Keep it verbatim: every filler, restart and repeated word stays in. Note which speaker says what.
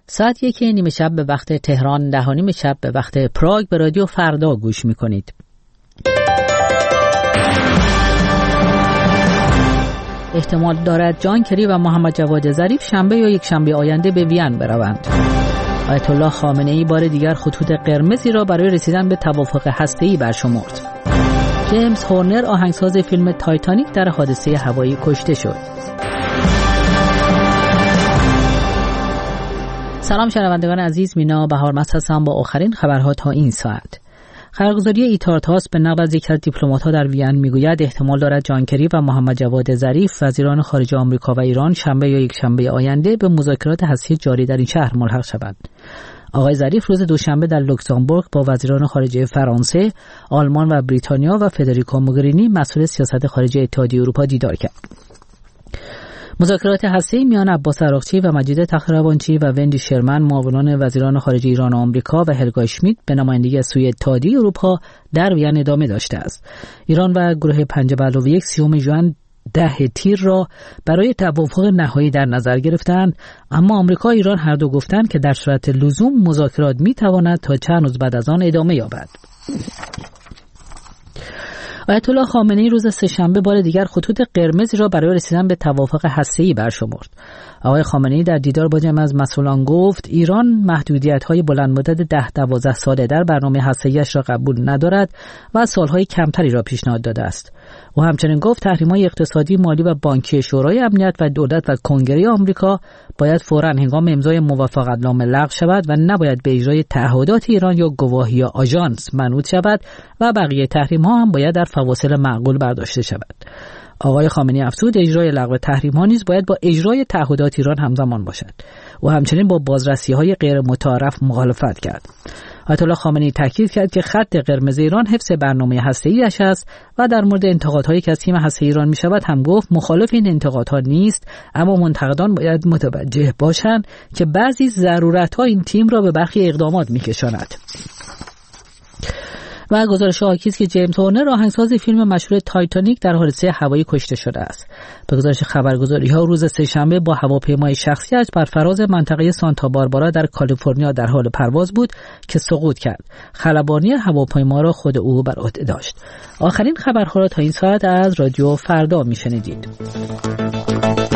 Speaker 1: ساعت یکی نیمه شب به وقت تهران، ده و نیم شب به وقت پراگ به رادیو فردا گوش میکنید. احتمال دارد جان کری و محمد جواد ظریف شنبه یا یک شنبه آینده به وین بروند. آیت الله خامنه ای بار دیگر خطوط قرمزی را برای رسیدن به توافق هسته‌ای برشمرد. جیمز هورنر آهنگساز فیلم تایتانیک در حادثه هوایی کشته شد. سلام شنوندگان عزیز، مینا بهارمست هستم با آخرین خبرها تا این ساعت. خبرگزاری ایتارتاس به نقل از یکی از دیپلمات‌ها در وین میگوید احتمال دارد جان کری و محمد جواد ظریف وزیران خارجه آمریکا و ایران شنبه یا یک شنبه آینده به مذاکرات هسته‌ای جاری در این شهر ملحق شوند. آقای ظریف روز دوشنبه در لوکزامبورگ با وزیران خارجه فرانسه، آلمان و بریتانیا و فدریکا موگرینی مسئول سیاست خارجه اتحادیه اروپا دیدار کرد. مذاکرات هسته‌ای میان عباس عراقچی و مجید تخت-روانچی و وندی شرمن معاونان وزیران خارجه ایران و آمریکا و هلگا اشمیت به نمایندگی سوی اتحادیه اروپا در وین ادامه داشته است. ایران و گروه پنج به علاوه یک سیوم ژوئن ده تیر را برای توافق نهایی در نظر گرفتند، اما آمریکا و ایران هر دو گفتند که در صورت لزوم مذاکرات میتواند تا چند روز بعد از آن ادامه یابد. آیت الله خامنه ای روز سه‌شنبه بار دیگر خطوط قرمزی را برای رسیدن به توافق هسته‌ای برشمرد. آقای خامنه ای در دیدار با جمع از مسئولان گفت ایران محدودیت‌های بلند مدت ده دوازده ساله در برنامه هسته‌ایش را قبول ندارد و سالهای کمتری را پیشنهاد داده است. او همچنین گفت تحریم‌های اقتصادی، مالی و بانکی شورای امنیت و دولت و کنگره آمریکا باید فوراً هنگام امضای موافقتنامه لغو شود و نباید به اجرای تعهدات ایران یا گواهی یا آژانس منوط شود و بقیه تحریم‌ها هم باید در فواصل معقول برداشته شود. آقای خامنه‌ای افزود اجرای لغو تحریم‌ها نیز باید با اجرای تعهدات ایران همزمان باشد. او همچنین با بازرسی‌های غیر متعارف مخالفت کرد. آیت الله خامنه‌ای تاکید کرد که خط قرمز ایران حفظ برنامه هسته‌ایش است و در مورد انتقادهایی که از تیم هسته‌ای ایران می‌شود هم گفت مخالف این انتقادها نیست، اما منتقدان باید متوجه باشند که بعضی ضرورت‌ها این تیم را به برخی اقدامات می‌کشاند. و گزارش حاکی است که جیمز هورنر آهنگساز فیلم مشهور تایتانیک در حادثه هوایی کشته شده است. به گزارش خبرگزاری‌ها روز سه‌شنبه با هواپیمای شخصیش بر فراز منطقه سانتا باربارا در کالیفرنیا در حال پرواز بود که سقوط کرد. خلبانی هواپیما را خود او بر عهده داشت. آخرین خبرها را تا این ساعت از رادیو فردا میشنیدید.